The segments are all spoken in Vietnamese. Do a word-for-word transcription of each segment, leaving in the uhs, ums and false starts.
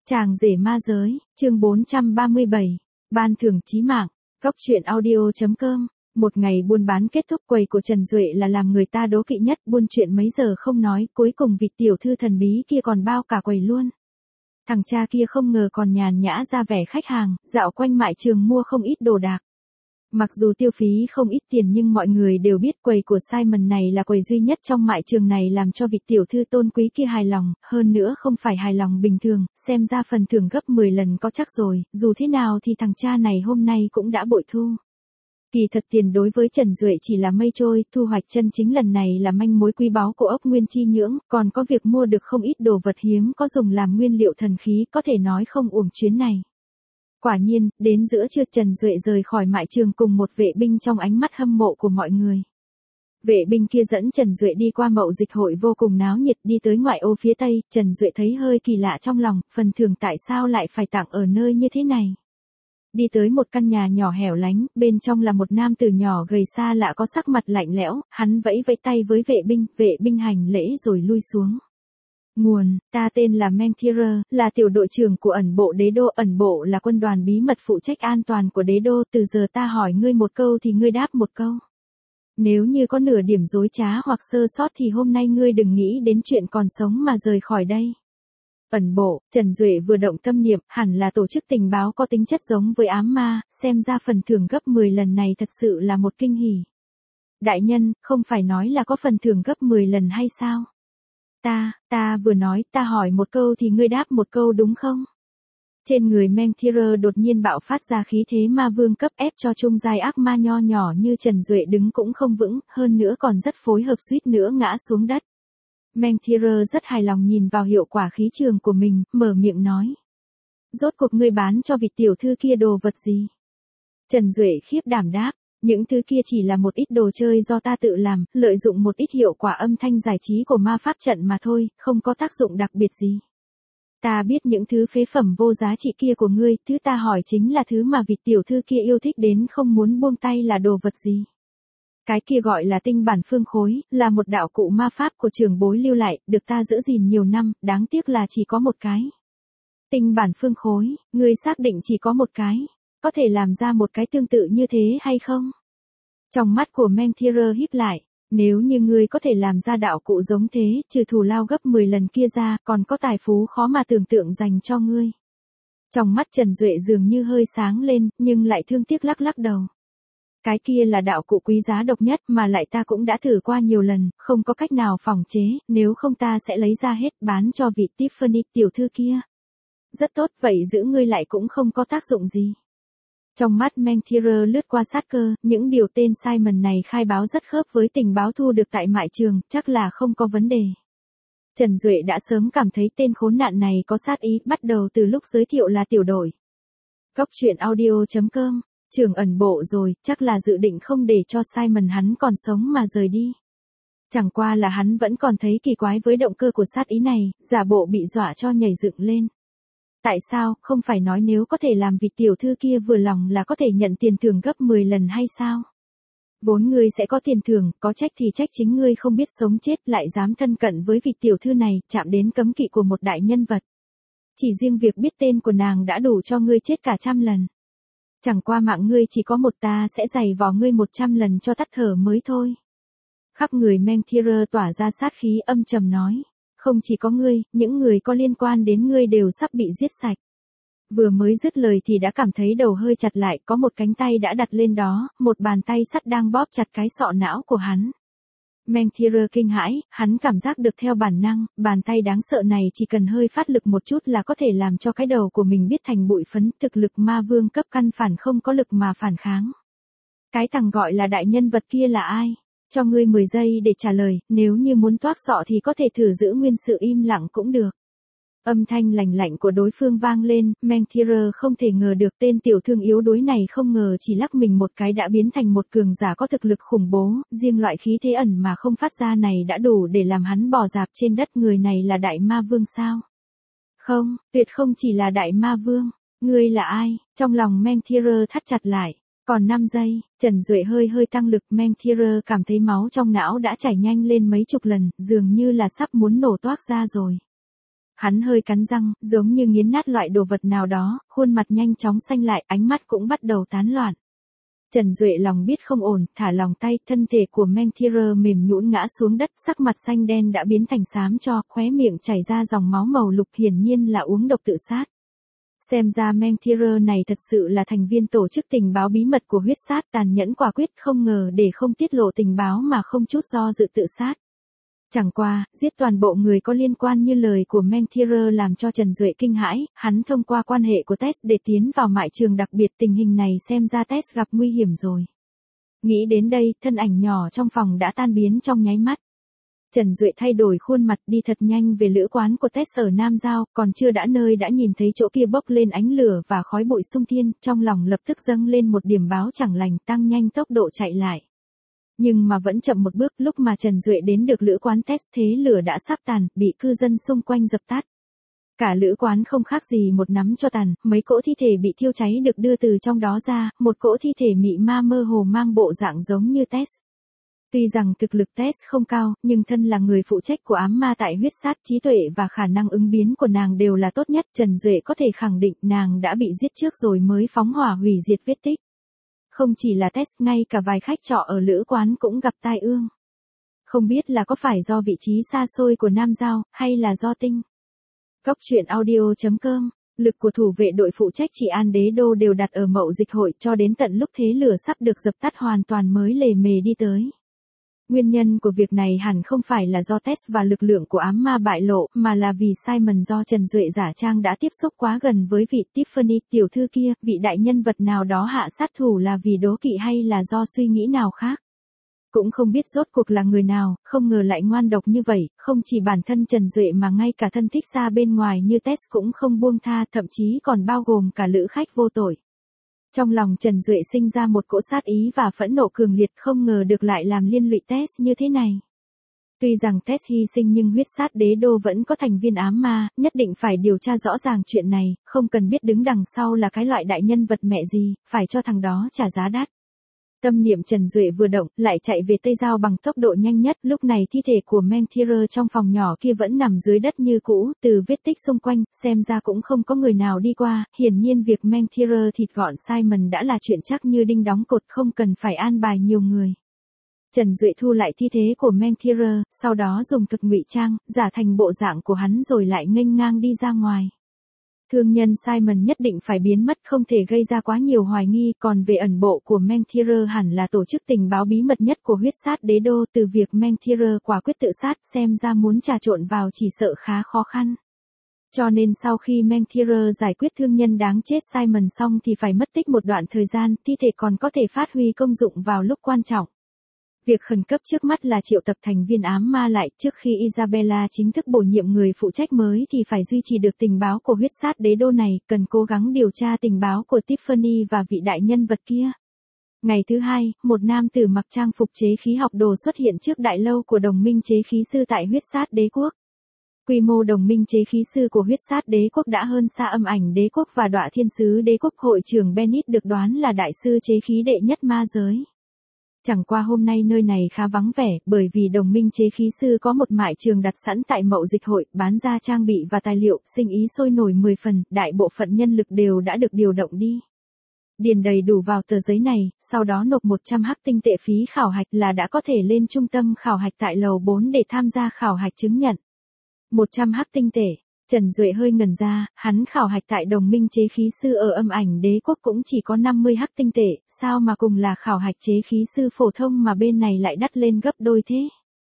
Chàng rể ma giới, chương bốn trăm ba mươi bảy, ban thưởng chí mạng, góc truyện audio chấm com. Một ngày buôn bán kết thúc, quầy của Trần Duệ là làm người ta đố kỵ nhất, buôn chuyện mấy giờ không nói, cuối cùng vị tiểu thư thần bí kia còn bao cả quầy luôn. Thằng cha kia không ngờ còn nhàn nhã ra vẻ khách hàng, dạo quanh mại trường mua không ít đồ đạc. Mặc dù tiêu phí không ít tiền nhưng mọi người đều biết quầy của Simon này là quầy duy nhất trong mại trường này làm cho vị tiểu thư tôn quý kia hài lòng, hơn nữa không phải hài lòng bình thường, xem ra phần thưởng gấp mười lần có chắc rồi, dù thế nào thì thằng cha này hôm nay cũng đã bội thu. Kỳ thật tiền đối với Trần Duệ chỉ là mây trôi, thu hoạch chân chính lần này là manh mối quý báu của ốc Nguyên Chi Nhưỡng, còn có việc mua được không ít đồ vật hiếm có dùng làm nguyên liệu thần khí, có thể nói không uổng chuyến này. Quả nhiên, đến giữa trưa Trần Duệ rời khỏi mại trường cùng một vệ binh trong ánh mắt hâm mộ của mọi người. Vệ binh kia dẫn Trần Duệ đi qua mậu dịch hội vô cùng náo nhiệt, đi tới ngoại ô phía tây, Trần Duệ thấy hơi kỳ lạ trong lòng, phần thưởng tại sao lại phải tặng ở nơi như thế này. Đi tới một căn nhà nhỏ hẻo lánh, bên trong là một nam tử nhỏ gầy xa lạ có sắc mặt lạnh lẽo, hắn vẫy vẫy tay với vệ binh, vệ binh hành lễ rồi lui xuống. Nguồn, ta tên là Menthira, là tiểu đội trưởng của ẩn bộ đế đô. Ẩn bộ là quân đoàn bí mật phụ trách an toàn của đế đô, từ giờ ta hỏi ngươi một câu thì ngươi đáp một câu. Nếu như có nửa điểm dối trá hoặc sơ sót thì hôm nay ngươi đừng nghĩ đến chuyện còn sống mà rời khỏi đây. Ẩn bộ, Trần Duệ vừa động tâm niệm, hẳn là tổ chức tình báo có tính chất giống với ám ma, xem ra phần thưởng gấp mười lần này thật sự là một kinh hỉ. Đại nhân, không phải nói là có phần thưởng gấp mười lần hay sao? Ta, ta vừa nói, ta hỏi một câu thì ngươi đáp một câu đúng không? Trên người Menthira đột nhiên bạo phát ra khí thế ma vương cấp ép cho trung giai ác ma nho nhỏ như Trần Duệ đứng cũng không vững, hơn nữa còn rất phối hợp suýt nữa ngã xuống đất. Menthira rất hài lòng nhìn vào hiệu quả khí trường của mình, mở miệng nói. Rốt cuộc ngươi bán cho vị tiểu thư kia đồ vật gì? Trần Duệ khiếp đảm đáp. Những thứ kia chỉ là một ít đồ chơi do ta tự làm, lợi dụng một ít hiệu quả âm thanh giải trí của ma pháp trận mà thôi, không có tác dụng đặc biệt gì. Ta biết những thứ phế phẩm vô giá trị kia của ngươi, thứ ta hỏi chính là thứ mà vị tiểu thư kia yêu thích đến không muốn buông tay là đồ vật gì. Cái kia gọi là tinh bản phương khối, là một đạo cụ ma pháp của trưởng bối lưu lại, được ta giữ gìn nhiều năm, đáng tiếc là chỉ có một cái. Tinh bản phương khối, ngươi xác định chỉ có một cái. Có thể làm ra một cái tương tự như thế hay không? Trong mắt của Menthira híp lại, nếu như ngươi có thể làm ra đạo cụ giống thế, trừ thù lao gấp mười lần kia ra, còn có tài phú khó mà tưởng tượng dành cho ngươi. Trong mắt Trần Duệ dường như hơi sáng lên, nhưng lại thương tiếc lắc lắc đầu. Cái kia là đạo cụ quý giá độc nhất mà lại ta cũng đã thử qua nhiều lần, không có cách nào phòng chế, nếu không ta sẽ lấy ra hết bán cho vị Tiffany tiểu thư kia. Rất tốt, vậy giữ ngươi lại cũng không có tác dụng gì. Trong mắt Menthira lướt qua sát cơ, những điều tên Simon này khai báo rất khớp với tình báo thu được tại mại trường, chắc là không có vấn đề. Trần Duệ đã sớm cảm thấy tên khốn nạn này có sát ý, bắt đầu từ lúc giới thiệu là tiểu đội. Góc truyện audio chấm com, trưởng ẩn bộ rồi, chắc là dự định không để cho Simon hắn còn sống mà rời đi. Chẳng qua là hắn vẫn còn thấy kỳ quái với động cơ của sát ý này, giả bộ bị dọa cho nhảy dựng lên. Tại sao, không phải nói nếu có thể làm vị tiểu thư kia vừa lòng là có thể nhận tiền thưởng gấp mười lần hay sao? Vốn ngươi sẽ có tiền thưởng, có trách thì trách chính ngươi không biết sống chết lại dám thân cận với vị tiểu thư này, chạm đến cấm kỵ của một đại nhân vật. Chỉ riêng việc biết tên của nàng đã đủ cho ngươi chết cả trăm lần. Chẳng qua mạng ngươi chỉ có một, ta sẽ giày vò ngươi một trăm lần cho tắt thở mới thôi. Khắp người Menthira tỏa ra sát khí âm trầm nói. Không chỉ có ngươi, những người có liên quan đến ngươi đều sắp bị giết sạch. Vừa mới dứt lời thì đã cảm thấy đầu hơi chặt lại, có một cánh tay đã đặt lên đó, một bàn tay sắt đang bóp chặt cái sọ não của hắn. Menthira kinh hãi, hắn cảm giác được theo bản năng, bàn tay đáng sợ này chỉ cần hơi phát lực một chút là có thể làm cho cái đầu của mình biết thành bụi phấn, thực lực ma vương cấp căn phản không có lực mà phản kháng. Cái thằng gọi là đại nhân vật kia là ai? Cho ngươi mười giây để trả lời, nếu như muốn toác sọ thì có thể thử giữ nguyên sự im lặng cũng được. Âm thanh lạnh lạnh của đối phương vang lên, Menthira không thể ngờ được tên tiểu thương yếu đuối này không ngờ chỉ lắc mình một cái đã biến thành một cường giả có thực lực khủng bố, riêng loại khí thế ẩn mà không phát ra này đã đủ để làm hắn bò dạp trên đất. Người này là đại ma vương sao? Không, tuyệt không chỉ là đại ma vương. Ngươi là ai? Trong lòng Menthira thắt chặt lại. Còn năm giây, Trần Duệ hơi hơi tăng lực, Menthira cảm thấy máu trong não đã chảy nhanh lên mấy chục lần, dường như là sắp muốn nổ toác ra rồi. Hắn hơi cắn răng, giống như nghiến nát loại đồ vật nào đó, khuôn mặt nhanh chóng xanh lại, ánh mắt cũng bắt đầu tán loạn. Trần Duệ lòng biết không ổn, thả lòng tay, thân thể của Mentira mềm nhũn ngã xuống đất, sắc mặt xanh đen đã biến thành xám cho, khóe miệng chảy ra dòng máu màu lục, hiển nhiên là uống độc tự sát. Xem ra Mentira này thật sự là thành viên tổ chức tình báo bí mật của huyết sát, tàn nhẫn quả quyết, không ngờ để không tiết lộ tình báo mà không chút do dự tự sát. Chẳng qua, giết toàn bộ người có liên quan như lời của Mentira làm cho Trần Duệ kinh hãi, hắn thông qua quan hệ của Tess để tiến vào mại trường, đặc biệt tình hình này xem ra Tess gặp nguy hiểm rồi. Nghĩ đến đây, thân ảnh nhỏ trong phòng đã tan biến trong nháy mắt. Trần Duệ thay đổi khuôn mặt đi thật nhanh về lữ quán của Tess ở Nam Giao, còn chưa đã nơi đã nhìn thấy chỗ kia bốc lên ánh lửa và khói bụi sung thiên, trong lòng lập tức dâng lên một điểm báo chẳng lành, tăng nhanh tốc độ chạy lại. Nhưng mà vẫn chậm một bước, lúc mà Trần Duệ đến được lữ quán Tess thế lửa đã sắp tàn, bị cư dân xung quanh dập tắt. Cả lữ quán không khác gì một nắm tro tàn, mấy cỗ thi thể bị thiêu cháy được đưa từ trong đó ra, một cỗ thi thể mị ma mơ hồ mang bộ dạng giống như Tess. Tuy rằng thực lực Tess không cao, nhưng thân là người phụ trách của ám ma tại huyết sát, trí tuệ và khả năng ứng biến của nàng đều là tốt nhất. Trần Duệ có thể khẳng định nàng đã bị giết trước rồi mới phóng hỏa hủy diệt vết tích. Không chỉ là Tess, ngay cả vài khách trọ ở lữ quán cũng gặp tai ương. Không biết là có phải do vị trí xa xôi của Nam Giao, hay là do tinh. Cóc truyện audio chấm com, lực của thủ vệ đội phụ trách trị an đế đô đều đặt ở mậu dịch hội cho đến tận lúc thế lửa sắp được dập tắt hoàn toàn mới lề mề đi tới. Nguyên nhân của việc này hẳn không phải là do Tess và lực lượng của ám ma bại lộ, mà là vì Simon do Trần Duệ giả trang đã tiếp xúc quá gần với vị Tiffany tiểu thư kia, vị đại nhân vật nào đó hạ sát thủ là vì đố kỵ hay là do suy nghĩ nào khác. Cũng không biết rốt cuộc là người nào, không ngờ lại ngoan độc như vậy, không chỉ bản thân Trần Duệ mà ngay cả thân thích xa bên ngoài như Tess cũng không buông tha, thậm chí còn bao gồm cả lữ khách vô tội. Trong lòng Trần Duệ sinh ra một cỗ sát ý và phẫn nộ cường liệt, không ngờ được lại làm liên lụy Tess như thế này. Tuy rằng Tess hy sinh nhưng huyết sát đế đô vẫn có thành viên ám ma, nhất định phải điều tra rõ ràng chuyện này, không cần biết đứng đằng sau là cái loại đại nhân vật mẹ gì, phải cho thằng đó trả giá đắt. Tâm niệm Trần Duệ vừa động, lại chạy về Tây Giao bằng tốc độ nhanh nhất, lúc này thi thể của Mentira trong phòng nhỏ kia vẫn nằm dưới đất như cũ, từ vết tích xung quanh, xem ra cũng không có người nào đi qua, hiển nhiên việc Mentira thịt gọn Simon đã là chuyện chắc như đinh đóng cột, không cần phải an bài nhiều người. Trần Duệ thu lại thi thể của Mentira, sau đó dùng thuật ngụy trang, giả thành bộ dạng của hắn rồi lại nghênh ngang đi ra ngoài. Thương nhân Simon nhất định phải biến mất, không thể gây ra quá nhiều hoài nghi, còn về ẩn bộ của Mentira hẳn là tổ chức tình báo bí mật nhất của huyết sát đế đô, từ việc Mentira quả quyết tự sát xem ra muốn trà trộn vào chỉ sợ khá khó khăn. Cho nên sau khi Mentira giải quyết thương nhân đáng chết Simon xong thì phải mất tích một đoạn thời gian, thi thể còn có thể phát huy công dụng vào lúc quan trọng. Việc khẩn cấp trước mắt là triệu tập thành viên ám ma lại, trước khi Isabella chính thức bổ nhiệm người phụ trách mới thì phải duy trì được tình báo của huyết sát đế đô này, cần cố gắng điều tra tình báo của Tiffany và vị đại nhân vật kia. Ngày thứ hai, một nam tử mặc trang phục chế khí học đồ xuất hiện trước đại lâu của đồng minh chế khí sư tại huyết sát đế quốc. Quy mô đồng minh chế khí sư của huyết sát đế quốc đã hơn xa âm ảnh đế quốc và đọa thiên sứ đế quốc. Hội trưởng Bennett được đoán là đại sư chế khí đệ nhất ma giới. Chẳng qua hôm nay nơi này khá vắng vẻ, bởi vì đồng minh chế khí sư có một mại trường đặt sẵn tại mậu dịch hội, bán ra trang bị và tài liệu, sinh ý sôi nổi mười phần, đại bộ phận nhân lực đều đã được điều động đi. Điền đầy đủ vào tờ giấy này, sau đó nộp một trăm hắc tinh tệ phí khảo hạch là đã có thể lên trung tâm khảo hạch tại lầu bốn để tham gia khảo hạch chứng nhận. một trăm hắc tinh tệ. Trần Duệ hơi ngẩn ra, hắn khảo hạch tại đồng minh chế khí sư ở âm ảnh đế quốc cũng chỉ có năm mươi hắc tinh tệ, sao mà cùng là khảo hạch chế khí sư phổ thông mà bên này lại đắt lên gấp đôi thế?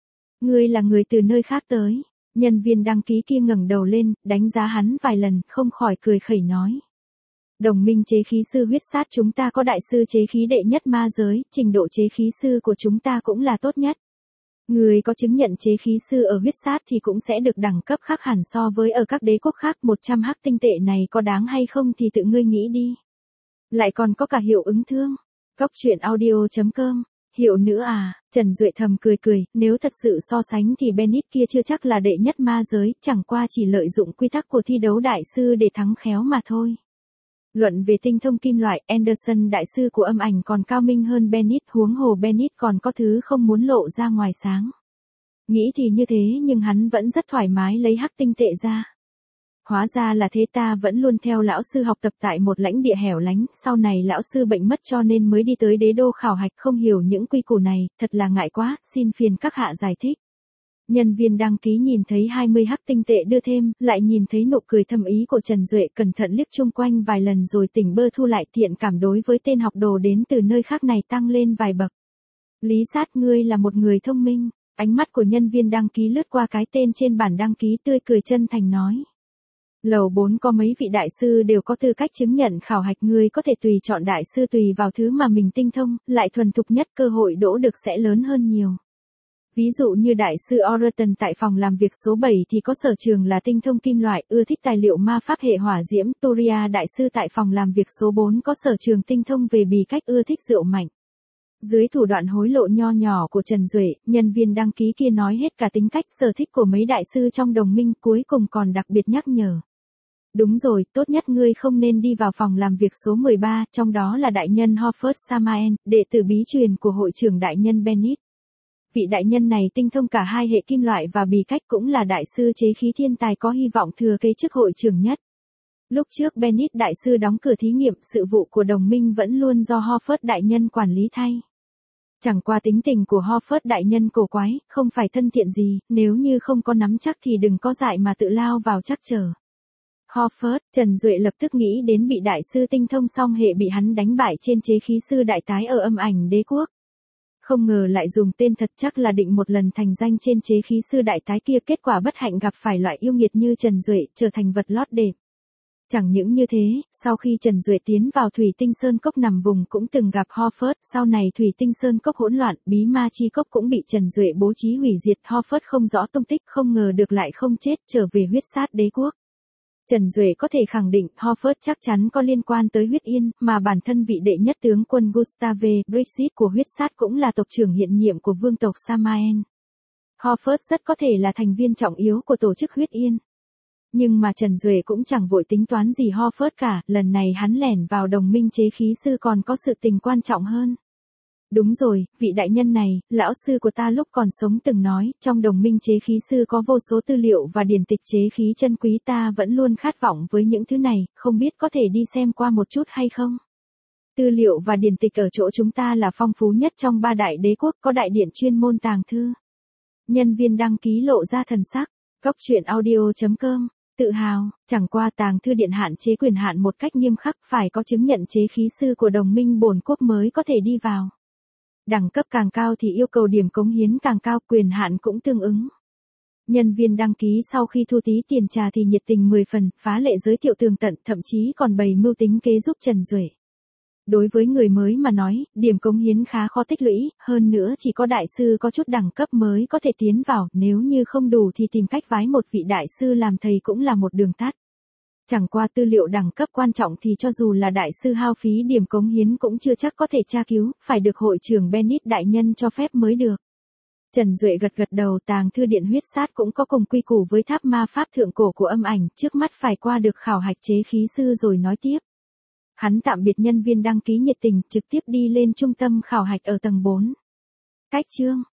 Ngươi là người từ nơi khác tới. Nhân viên đăng ký kia ngẩng đầu lên, đánh giá hắn vài lần, không khỏi cười khẩy nói. Đồng minh chế khí sư huyết sát chúng ta có đại sư chế khí đệ nhất ma giới, trình độ chế khí sư của chúng ta cũng là tốt nhất. Người có chứng nhận chế khí sư ở huyết sát thì cũng sẽ được đẳng cấp khác hẳn so với ở các đế quốc khác. một trăm hắc tinh tệ này có đáng hay không thì tự ngươi nghĩ đi. Lại còn có cả hiệu ứng thương. Cóc truyện audio chấm com. Hiệu nữa à? Trần Duệ thầm cười cười, nếu thật sự so sánh thì Bennett kia chưa chắc là đệ nhất ma giới, chẳng qua chỉ lợi dụng quy tắc của thi đấu đại sư để thắng khéo mà thôi. Luận về tinh thông kim loại, Anderson đại sư của âm ảnh còn cao minh hơn Bennett, huống hồ Bennett còn có thứ không muốn lộ ra ngoài sáng. Nghĩ thì như thế nhưng hắn vẫn rất thoải mái lấy hắc tinh tệ ra. Hóa ra là thế, ta vẫn luôn theo lão sư học tập tại một lãnh địa hẻo lánh, sau này lão sư bệnh mất cho nên mới đi tới đế đô khảo hạch, không hiểu những quy củ này, thật là ngại quá, xin phiền các hạ giải thích. Nhân viên đăng ký nhìn thấy hai mươi hắc tinh tệ đưa thêm, lại nhìn thấy nụ cười thâm ý của Trần Duệ, cẩn thận liếc chung quanh vài lần rồi tỉnh bơ thu lại, thiện cảm đối với tên học đồ đến từ nơi khác này tăng lên vài bậc. Lý Sát, ngươi là một người thông minh. Ánh mắt của nhân viên đăng ký lướt qua cái tên trên bản đăng ký, tươi cười chân thành nói. Lầu bốn có mấy vị đại sư đều có tư cách chứng nhận khảo hạch, ngươi có thể tùy chọn đại sư tùy vào thứ mà mình tinh thông, lại thuần thục nhất, cơ hội đỗ được sẽ lớn hơn nhiều. Ví dụ như đại sư Orton tại phòng làm việc số bảy thì có sở trường là tinh thông kim loại, ưa thích tài liệu ma pháp hệ hỏa diễm. Toria đại sư tại phòng làm việc số bốn có sở trường tinh thông về bì cách, ưa thích rượu mạnh. Dưới thủ đoạn hối lộ nho nhỏ của Trần Duệ, nhân viên đăng ký kia nói hết cả tính cách sở thích của mấy đại sư trong đồng minh, cuối cùng còn đặc biệt nhắc nhở. Đúng rồi, tốt nhất ngươi không nên đi vào phòng làm việc số mười ba, trong đó là đại nhân Hofford Samael, đệ tử bí truyền của hội trưởng đại nhân Bennett. Vị đại nhân này tinh thông cả hai hệ kim loại và bì cách, cũng là đại sư chế khí thiên tài có hy vọng thừa kế chức hội trưởng nhất. Lúc trước Bennett đại sư đóng cửa thí nghiệm, sự vụ của đồng minh vẫn luôn do Hofford đại nhân quản lý thay. Chẳng qua tính tình của Hofford đại nhân cổ quái, không phải thân thiện gì, nếu như không có nắm chắc thì đừng có dại mà tự lao vào chắc trở. Hofford, Trần Duệ lập tức nghĩ đến vị đại sư tinh thông song hệ bị hắn đánh bại trên chế khí sư đại tái ở Âm Ảnh Đế Quốc. Không ngờ lại dùng tên thật, chắc là định một lần thành danh trên chế khí sư đại tái kia, kết quả bất hạnh gặp phải loại yêu nghiệt như Trần Duệ, trở thành vật lót đệm. Chẳng những như thế, sau khi Trần Duệ tiến vào Thủy Tinh Sơn Cốc nằm vùng cũng từng gặp Hofford, sau này Thủy Tinh Sơn Cốc hỗn loạn, bí ma chi cốc cũng bị Trần Duệ bố trí hủy diệt, Hofford không rõ tung tích, không ngờ được lại không chết, trở về huyết sát đế quốc. Trần Duệ có thể khẳng định Hofford chắc chắn có liên quan tới huyết yên, mà bản thân vị đệ nhất tướng quân Gustave Brexit của huyết sát cũng là tộc trưởng hiện nhiệm của vương tộc Samael. Hofford rất có thể là thành viên trọng yếu của tổ chức huyết yên. Nhưng mà Trần Duệ cũng chẳng vội tính toán gì Hofford cả, lần này hắn lẻn vào đồng minh chế khí sư còn có sự tình quan trọng hơn. Đúng rồi, vị đại nhân này, lão sư của ta lúc còn sống từng nói, trong đồng minh chế khí sư có vô số tư liệu và điển tịch chế khí chân quý, ta vẫn luôn khát vọng với những thứ này, không biết có thể đi xem qua một chút hay không? Tư liệu và điển tịch ở chỗ chúng ta là phong phú nhất trong ba đại đế quốc, có đại điện chuyên môn tàng thư. Nhân viên đăng ký lộ ra thần sắc, Cóc truyện audio chấm com. Tự hào, chẳng qua tàng thư điện hạn chế quyền hạn một cách nghiêm khắc, phải có chứng nhận chế khí sư của đồng minh bổn quốc mới có thể đi vào. Đẳng cấp càng cao thì yêu cầu điểm cống hiến càng cao, quyền hạn cũng tương ứng. Nhân viên đăng ký sau khi thu tí tiền trà thì nhiệt tình mười phần, phá lệ giới thiệu tường tận, thậm chí còn bày mưu tính kế giúp Trần Duệ. Đối với người mới mà nói, điểm cống hiến khá khó tích lũy, hơn nữa chỉ có đại sư có chút đẳng cấp mới có thể tiến vào, nếu như không đủ thì tìm cách vái một vị đại sư làm thầy cũng là một đường tắt. Chẳng qua tư liệu đẳng cấp quan trọng thì cho dù là đại sư hao phí điểm cống hiến cũng chưa chắc có thể tra cứu, phải được hội trưởng Bennett đại nhân cho phép mới được. Trần Duệ gật gật đầu, tàng thư điện huyết sát cũng có cùng quy củ với tháp ma pháp thượng cổ của Âm Ảnh, trước mắt phải qua được khảo hạch chế khí sư rồi nói tiếp. Hắn tạm biệt nhân viên đăng ký nhiệt tình, trực tiếp đi lên trung tâm khảo hạch ở tầng bốn. Cách chương